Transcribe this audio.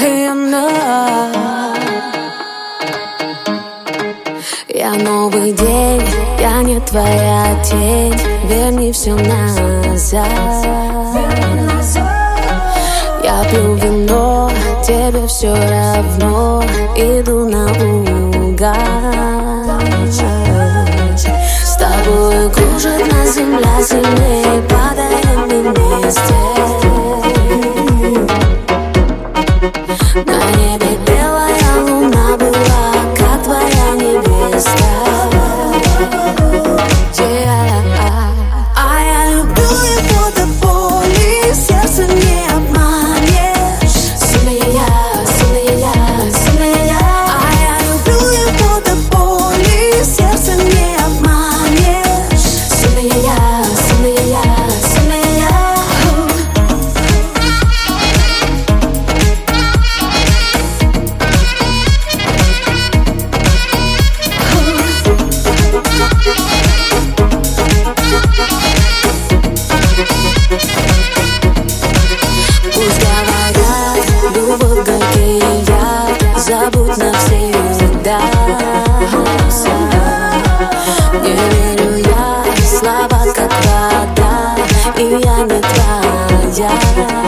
Я новый день, я не твоя тень. Верни все назад. Я пью вино, тебе все равно. Иду наугад. С тобой кружит на земля сильнее, падаем мы вместе. На небе белая луна была, как твоя невеста. А я люблю его до боли, сердце не обманешь. Сильная я, сильная я, сильная я. А я люблю его до боли, сердце не обманешь. Сильная я, сильная я, сильная я. Пусть говорят, любовь горький яд, забудь навсегда. Не верю я, слова как вода, и я не твоя.